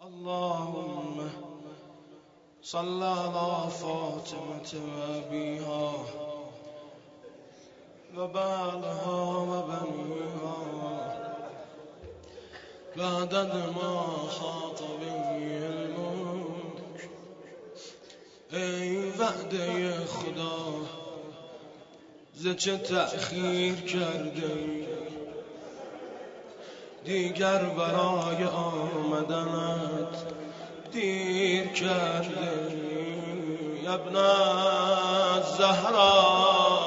اللهم صل على فاطمة وأبيها وبعلها وبنيها بعدد ما حاط به الملك. ای وعده خدا ز چه تأخیر کرده دیگر برای آمدنت دیر کرده ابن الزهرا.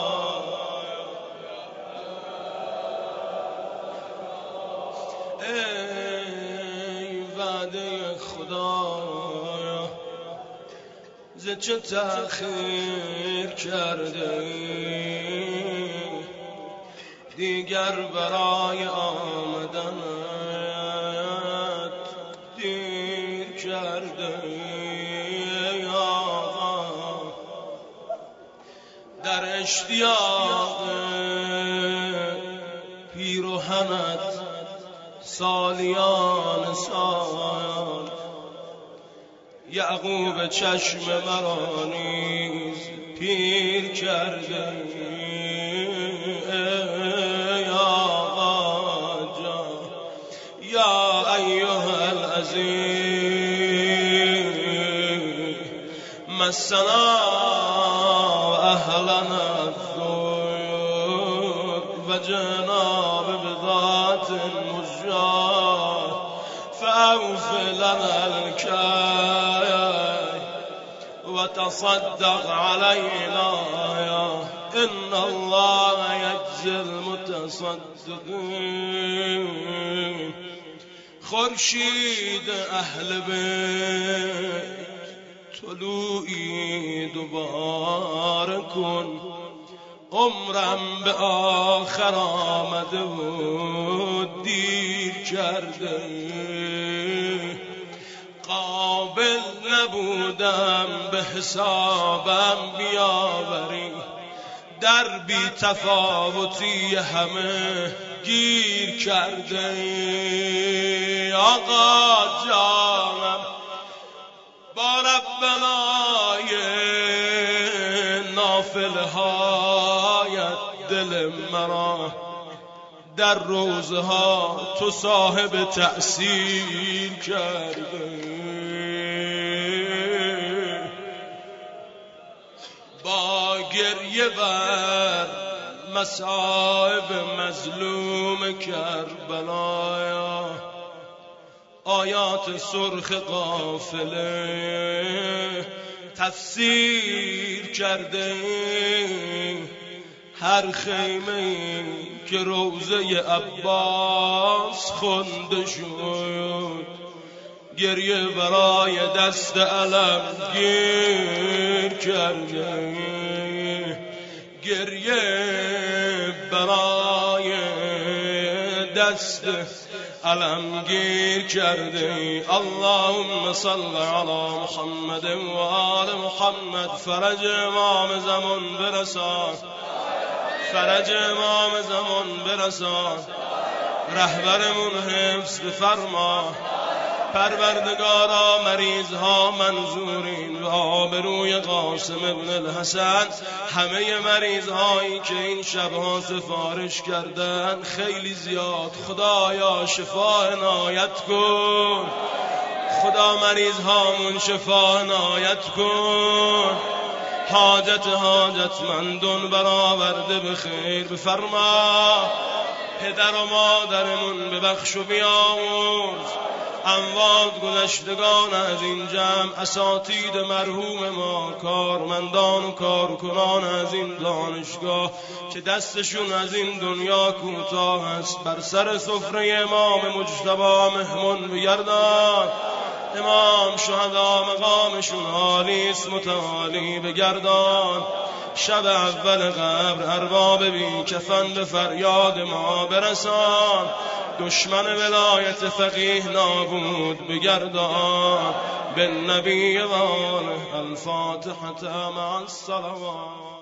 ای وعده خدا ز چه تأخیر کرده دیگر برای آمدنت دیر کرده. آقا در اشتیاق پیرهنت سالیان سال یعقوب چشم مرا نیز پیر کرده. یا ایها العزیز مسنا و اهلنا الضر و جئنا ببضاعة مزجاة فاوف لنا الكيل وتصدق علينا ان الله يجزي المتصدقين. خورشید اهل بیت طلوعی دوباره کن. عمرم به آخر آمده و دیر کرده. قابل نبودم به حسابم بیاوری در بی تفاوتی همه گیر کرده. آقا جانم با ربنای نافله هایت دل مرا در روزها تو صاحب تأثیر کرده. با گریه بر مصائب مظلوم کربلا آیات سرخ قافله تفسیر کرده. هر خیمه که روضه عباس خونده شد گریه برای دست علم گیر کرده. گریه برای دست علم گیر کرده. اللهم صل علی محمد و آل محمد. فرج امام زمان برسان، فرج امام زمان برسان. رهبرمون حفظ فرما. پروردگارا مریضها منظورین و آبروی قاسم ابن الحسن همه مریضهایی که این شبها سفارش کردن خیلی زیاد. خدایا شفا عنایت کن. خدا مریضهامون شفا عنایت کن. حاجتمندون برآورده به خیر بفرما. پدر و مادرمون ببخش و بیامرز. اموات گذشتگان از این جمع، اساتید مرحوم ما، کارمندان و کارکنان از این دانشگاه که دستشون از این دنیا کوتاه است بر سر سفره امام مجتبی مهمون بگردان. امام شهدا مقامشون عالی است متعالی بگردان. شب اول قبر ارباب بی کفن به فریاد ما برسان. دشمن ولایت فقیه نابود بگردان. بالنبی و آله. الفاتحة مع الصلوات.